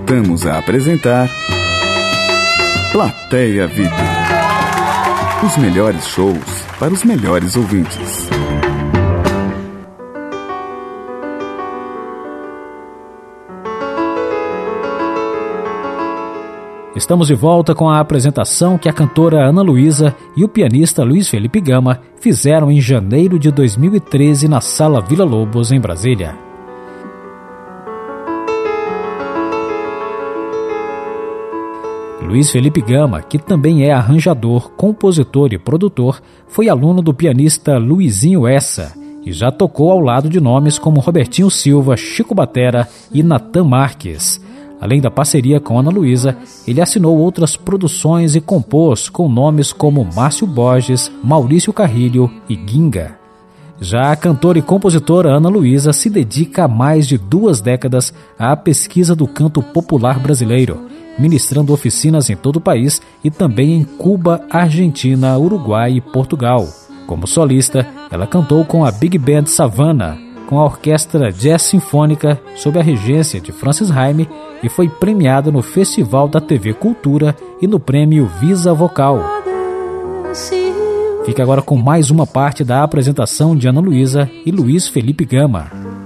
Voltamos a apresentar Plateia VIP. Os melhores shows para os melhores ouvintes. Estamos de volta com a apresentação que a cantora Ana Luísa e o pianista Luiz Felipe Gama fizeram em janeiro de 2013 na Sala Vila Lobos, em Brasília. Luiz Felipe Gama, que também é arranjador, compositor e produtor, foi aluno do pianista Luizinho Essa e já tocou ao lado de nomes como Robertinho Silva, Chico Batera e Natan Marques. Além da parceria com Ana Luísa, ele assinou outras produções e compôs com nomes como Márcio Borges, Maurício Carrilho e Ginga. Já a cantora e compositora Ana Luísa se dedica há mais de 2 décadas à pesquisa do canto popular brasileiro, ministrando oficinas em todo o país e também em Cuba, Argentina, Uruguai e Portugal. Como solista, ela cantou com a Big Band Savannah, com a Orquestra Jazz Sinfônica sob a regência de Francis Haime e foi premiada no Festival da TV Cultura e no Prêmio Visa Vocal. Fica agora com mais uma parte da apresentação de Ana Luísa e Luiz Felipe Gama.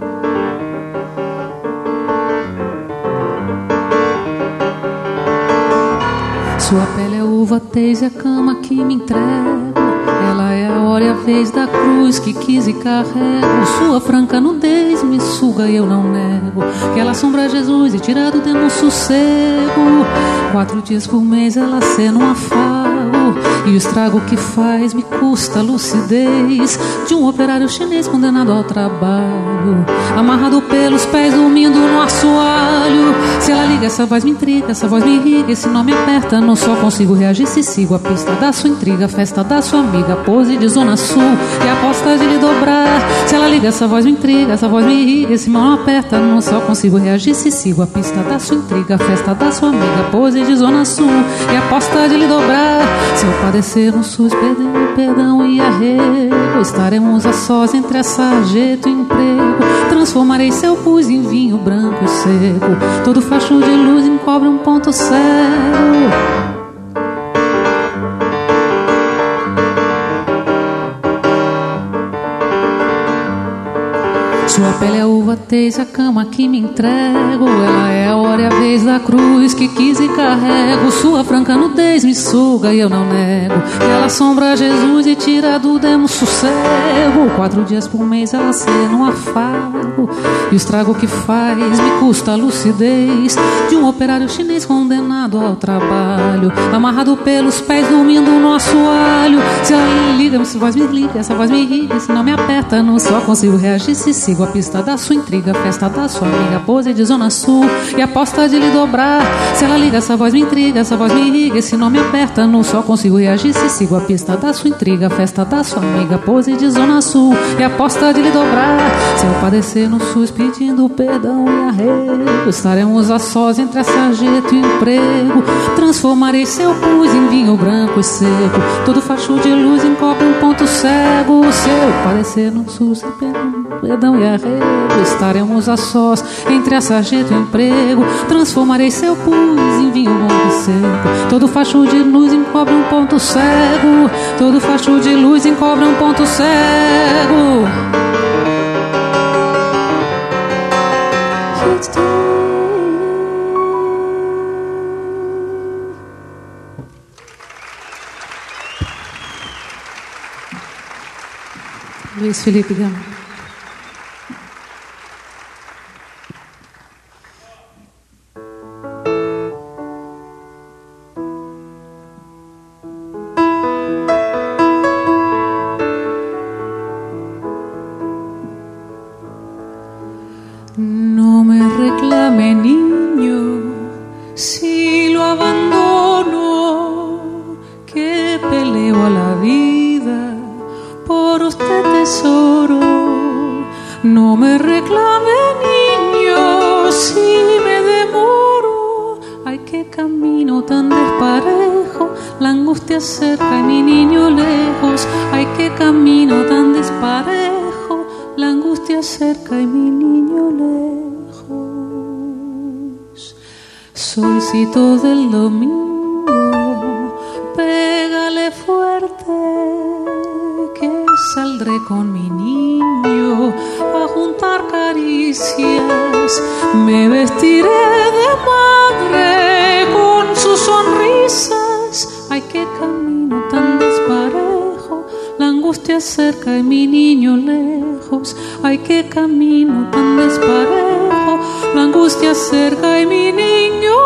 Sua pele é uva, tez e a cama que me entrego. Ela é a hora e a vez da cruz que quis e carrego. Sua franca nudez me suga e eu não nego que ela assombra Jesus e tira do demo sossego. 4 dias por mês ela cena um afago e o estrago que faz me custa a lucidez de um operário chinês condenado ao trabalho, amarrado pelos pés, dormindo no assoalho. Se ela liga, essa voz me intriga, essa voz me irriga, esse nó me aperta, não só consigo reagir se sigo a pista da sua intriga, a festa da sua amiga, pose de zona sul e aposta de lhe dobrar. Se ela liga, essa voz me intriga, essa voz me irriga, esse nó me aperta, não só consigo reagir se sigo a pista da sua intriga, a festa da sua amiga, pose de zona sul e aposta de lhe dobrar. Se eu padecer um SUS, perdão e arrego, estaremos a sós entre a sarjeta e emprego. Transformarei seu pus em vinho branco e seco, todo facho de luz encobre um ponto cego. Sua pele é uva, tez, a cama que me entrego. Ela é a hora e a vez da cruz que quis e carrego. Sua franca nudez me suga e eu não nego que ela assombra Jesus e tira do demo sossego. 4 dias por mês ela cena um afago e o estrago que faz me custa a lucidez de um operário chinês condenado ao trabalho, amarrado pelos pés, dormindo no assoalho. Se ela liga, essa voz me liga, essa voz me irriga, se não me aperta, não só consigo reagir se sigo a pista da sua intriga, a festa da sua amiga, pose de zona sul e aposta de lhe dobrar. Se ela liga, essa voz me intriga, essa voz me irriga, esse não me aperta, não só consigo reagir se sigo a pista da sua intriga, a festa da sua amiga, pose de zona sul e aposta de lhe dobrar. Se eu padecer no SUS pedindo perdão e arrego, estaremos a sós entre a sarjeta e o emprego. Transformarei seu pus em vinho branco e seco, todo facho de luz encobre um ponto cego. Se eu padecer no SUS perdão e arrego, estaremos a sós entre a sarjeta e o emprego. Transformarei seu pus em vinho branco e seco, todo facho de luz encobre um ponto cego, todo facho de luz encobre um ponto cego. Luiz Felipe Gama. No me reclame, niño, si lo abandono, que peleo a la vida por usted, tesoro. No me reclame, niño, si me demoro. Ay, qué camino tan desparejo, la angustia cerca y mi niño lejos. Ay, qué camino tan desparejo, la angustia cerca y mi niño lejos. Solcito del domingo, pégale fuerte, que saldré con mi niño a juntar caricias. Me vestiré de madre con sus sonrisas. Ay, qué camino tan desparejo, la angustia cerca y mi niño lejos. Ay, qué camino tan desparejo, la angustia cerca y mi niño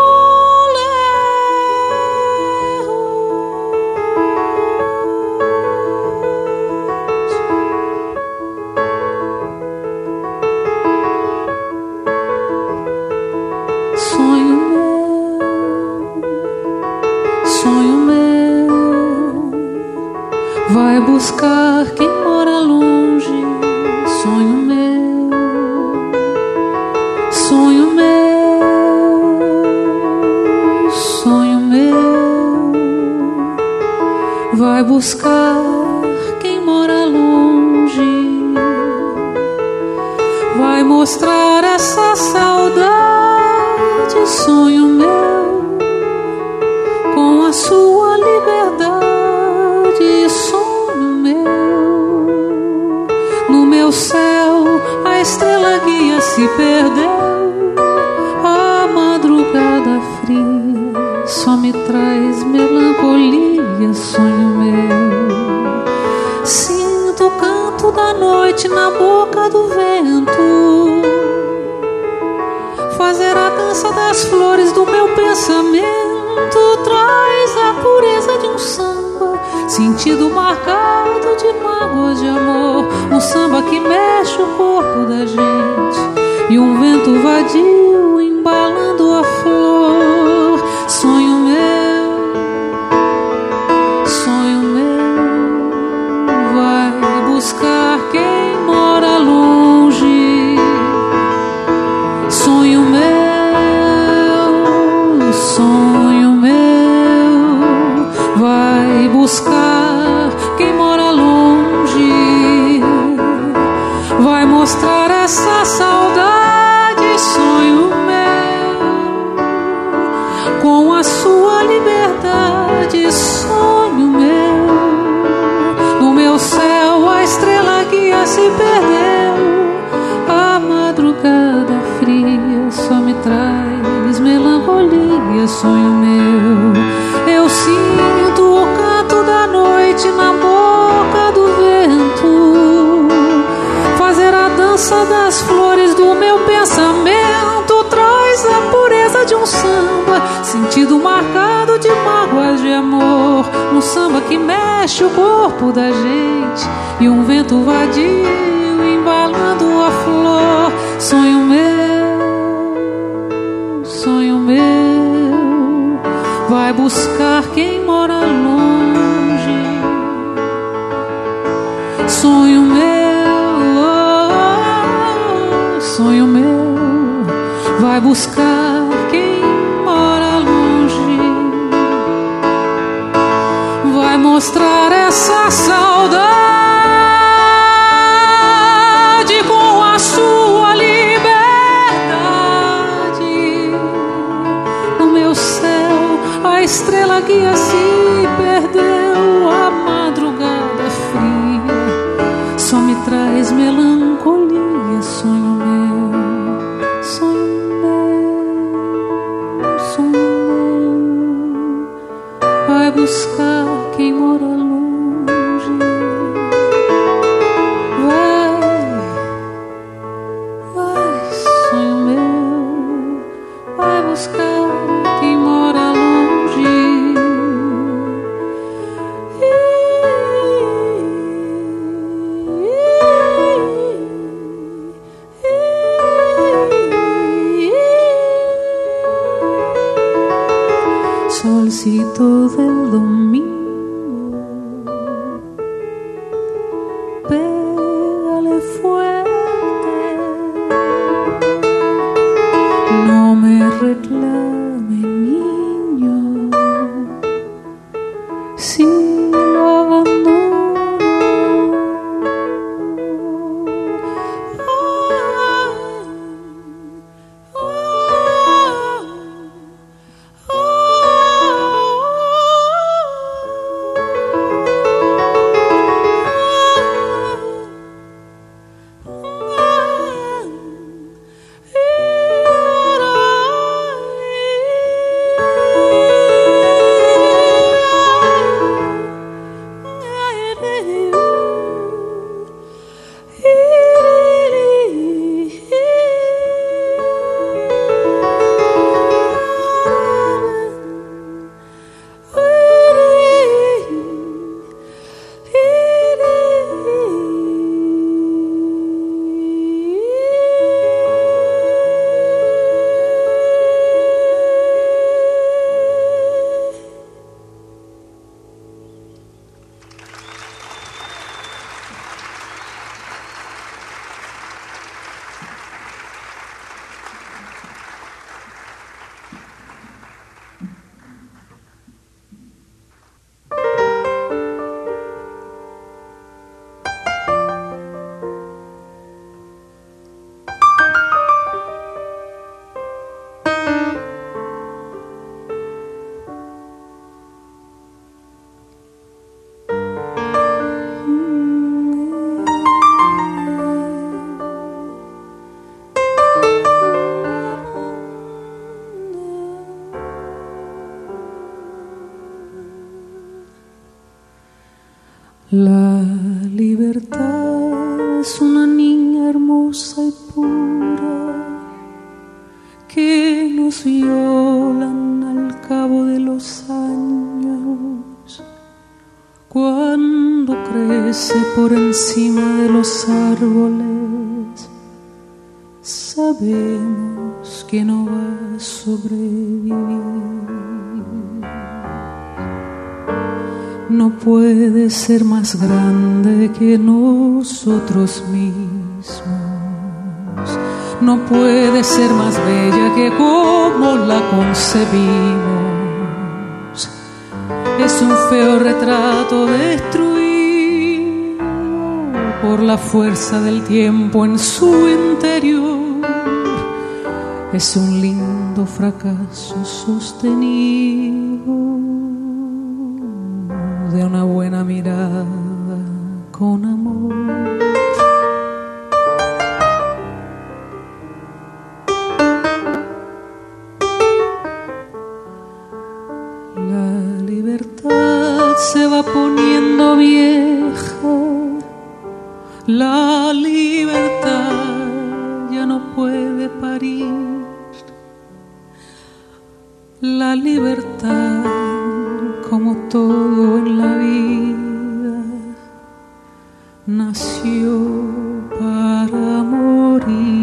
vai buscar quem mora longe. Sonho meu, sonho meu, sonho meu. Vai buscar quem mora longe. Vai mostrar essa saudade. Sonho meu, com a sua liberdade. No céu a estrela guia se perdeu. A madrugada fria só me traz melancolia. Sonho meu, sinto o canto da noite na boca do vento, fazer a dança das flores do meu pensamento. Traz a pureza de um samba, sentido marcado de mágoas de amor. Um samba que mexe o corpo da gente e um vento vadio embalando a flor. Sonho meu, vai buscar quem mora longe. Sonho meu, vai buscar quem mora longe. Vai mostrar essa saudade. Sonho meu, com a sua liberdade. Sonho meu, no meu céu a estrela guia se perdeu. A madrugada fria só me traz melancolia. Sonho meu, eu sinto o canto da noite na boca do vento, fazer a dança das flores do meu pensamento. Traz a pureza de um samba, sentido marcado de mágoas de amor. Um samba que mexe o corpo da gente e um vento vadio embalando a flor. Sonho meu, vai buscar quem mora longe. Sonho meu, vai buscar quem mora longe. Vai mostrar essa saudade com a sua liberdade. No meu céu a estrela guia se perdeu. A madrugada fria só me traz melancolia. Sonho meu, vai buscar quem mora longe. Vai, sonho meu, vai buscar quem mora longe. Solcito del domingo, pégale fuerte, no me reclame niño si lo abandono. La libertad es una niña hermosa y pura que nos violan al cabo de los años, cuando crece por encima de los árboles. Sabemos que no va a sobrevivir. No puede ser más grande que nosotros mismos. No puede ser más bella que como la concebimos. Es un feo retrato destruido por la fuerza del tiempo en su interior. Es un lindo fracaso sostenido de una buena mirada con amor. La libertad se va poniendo vieja. La libertad ya no puede parir. La libertad, como todo en la vida, nació para morir.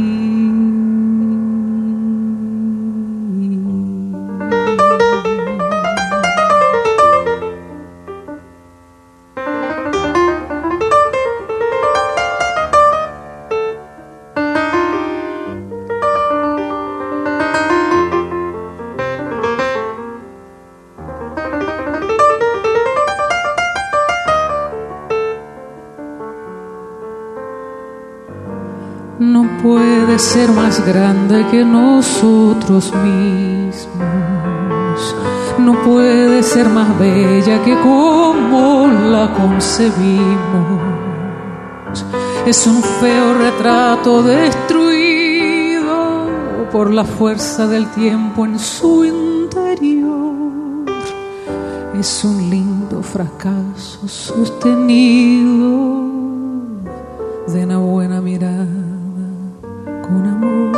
No puede ser más grande que nosotros mismos. No puede ser más bella que como la concebimos. Es un feo retrato destruido por la fuerza del tiempo en su interior. Es un lindo fracaso sostenido de una buena mirada con amor.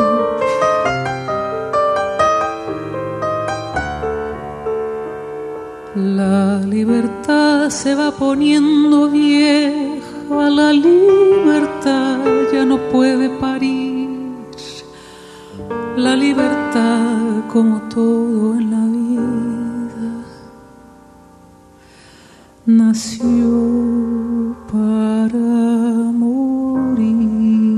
La libertad se va poniendo vieja, la libertad ya no puede parir. La libertad, como todo en la vida, nació para morir.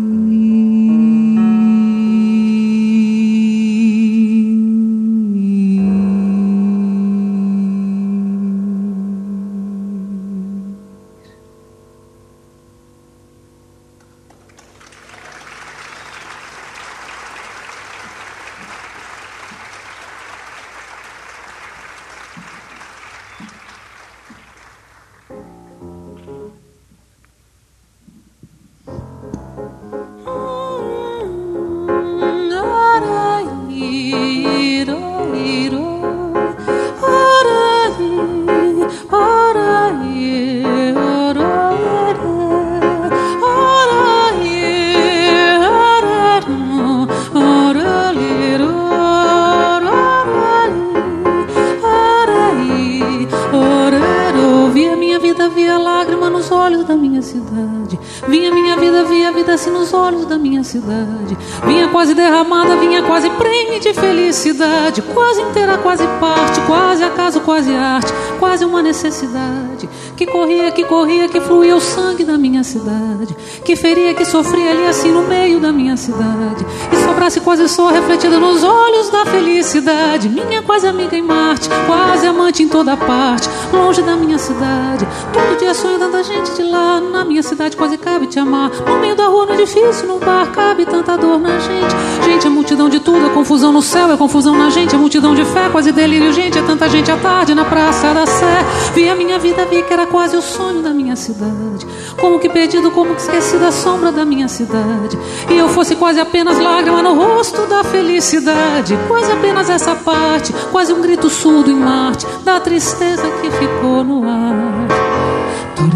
Vinha quase derramada, vinha quase prenhe de felicidade, quase inteira, quase parte, quase acaso, quase arte, quase uma necessidade, que corria, que fluía o sangue da minha cidade, que feria, que sofria ali assim no meio da minha cidade, e sobrasse quase só refletida nos olhos da felicidade, minha quase amiga em Marte, quase amante em toda parte, longe da minha cidade, todo dia sonho tanta gente de lá, na minha cidade quase cabe te amar, no meio da rua, no edifício, no bar, cabe tanta dor na gente, gente é multidão de tudo, é confusão no céu, é confusão na gente, é multidão de fé, quase delírio, gente, é tanta gente à tarde na Praça da Sé, vi a minha vida, vi que era quase o sonho da minha cidade, como que perdido, como que esquecida a sombra da minha cidade, e eu fosse quase apenas lágrima no rosto da felicidade, quase apenas essa parte, quase um grito surdo em Marte, da tristeza que ficou no ar.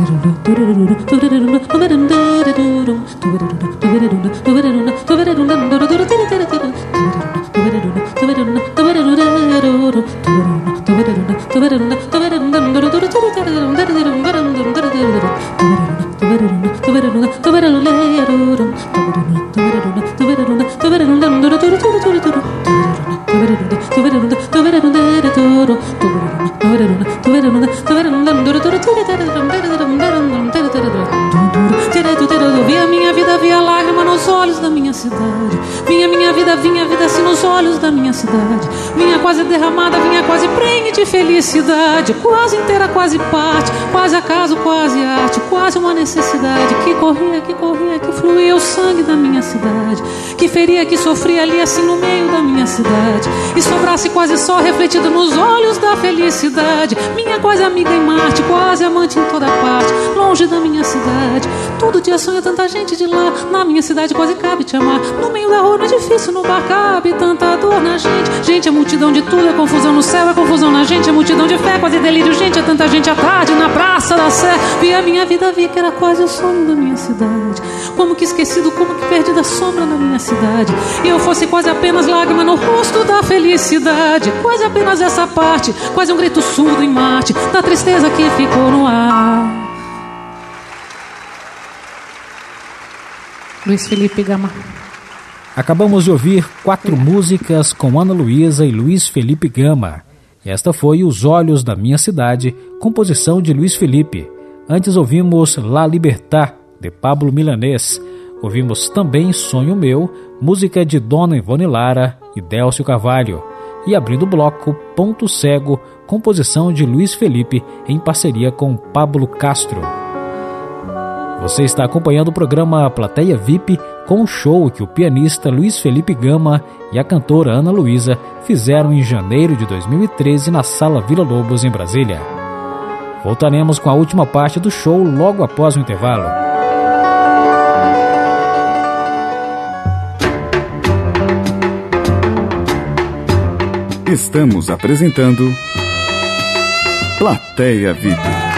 Via minha vida, via lágrima nos olhos da minha cidade. Vinha minha vida, vinha vida assim nos olhos da minha cidade. Vinha quase derramada, vinha quase prenhe de felicidade. Quase inteira, quase parte, quase acaso, quase arte, quase uma necessidade. Que corria, que fluía o sangue da minha cidade. Que feria, que sofria ali assim no meio da minha cidade. E sobrasse quase só refletido nos olhos da felicidade. Minha quase amiga em Marte, quase amante em toda parte. Longe da minha cidade, todo dia sonha tanta gente de lá. Na minha cidade quase cabe te amar. No meio da rua não é difícil, no bar cabe tanta dor na gente. Gente, é multidão de tudo, é confusão no céu, é confusão na gente. É multidão de fé, quase delírio, gente. É tanta gente à tarde na Praça da Sé. Vi a minha vida, vi que era quase o sonho da minha cidade. Como que esquecido, como que perdida a sombra da minha cidade. E eu fosse quase apenas lágrima no rosto da felicidade. Quase apenas essa parte, quase um grito surdo em Marte, da tristeza que ficou no ar. Luiz Felipe Gama. Acabamos de ouvir 4 músicas com Ana Luísa e Luiz Felipe Gama. Esta foi Os Olhos da Minha Cidade, composição de Luiz Felipe. Antes ouvimos La Libertad, de Pablo Milanés. Ouvimos também Sonho Meu, música de Dona Ivone Lara e Délcio Carvalho. E abrindo o bloco, Ponto Cego, composição de Luiz Felipe em parceria com Pablo Castro. Você está acompanhando o programa Plateia VIP com o show que o pianista Luiz Felipe Gama e a cantora Ana Luísa fizeram em janeiro de 2013 na Sala Vila Lobos, em Brasília. Voltaremos com a última parte do show logo após o intervalo. Estamos apresentando Plateia VIP.